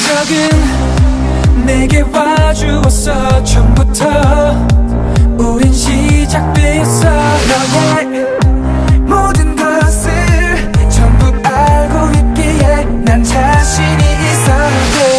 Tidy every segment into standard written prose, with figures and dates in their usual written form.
적은 내게 와주었어. 처음부터 우린 시작되었어. 너의 모든 것을 전부 알고 있기에 난 자신이 있어.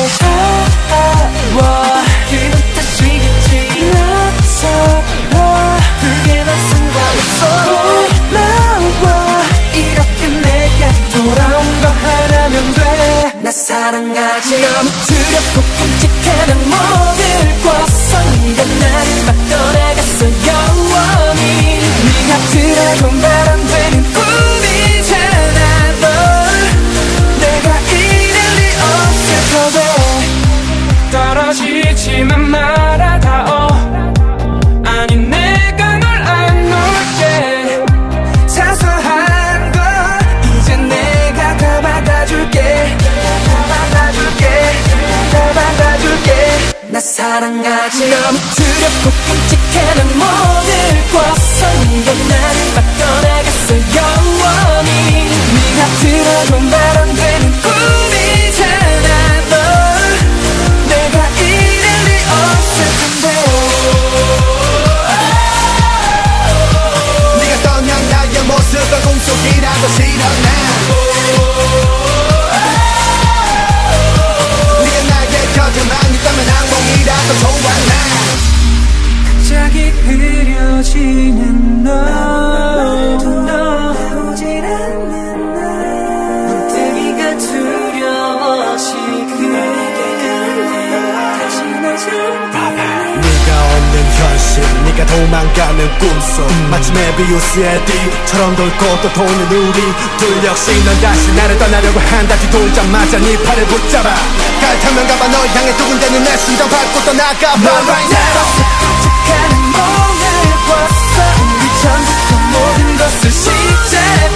기분 탓이겠지. 나처럼 그게만 생각했어. 고마워 이렇게 내게 돌아온 거 하나면 돼. 나 사랑하지. 너무 두렵고 끔찍해. 난 모든 꿨어. 네가 나를 막 떠나갔어. 영원히 네가 들어도 말 안 되는 꿈이잖아. 넌 내가 이럴 리 없을 거래. 떨어지지만 말아다오. 아니 내가 널 안 놓을게. 사소한 거 이제 내가 다 받아줄게. 다 받아줄게. 나 사랑하지. 너무 두렵고 끔찍해. 난 모든 꿨어. 네가 나를 막 떠나갔어. 영원히 네가 들어도 말 안 되는 꿈이잖아. 넌 내가 이럴 리 없을 텐데. 네가 떠난 나의 모습은 꿈속이라도 싫어. 네가 나의 곁에만 있다면 악몽이라도 좋아. 갑자기 흐려지는 너 나오질 않는 나. 문득이가 두려워지고 다시 널 잡아. 네가 없는 현실, 네가 도망가는 꿈속. 마치 메비우스의 띠처럼 돌고 또 도는 우리 둘. 역시 넌 다시 나를 떠나려고 한다. 뒤돌자마자 네 팔을 붙잡아. 갈타면 가봐. 널 향해 두근대는 내 심장 밟고 떠나가봐. Right now 끔찍한 몸을 꿨어. 우리 전부터 모든 것을 시작.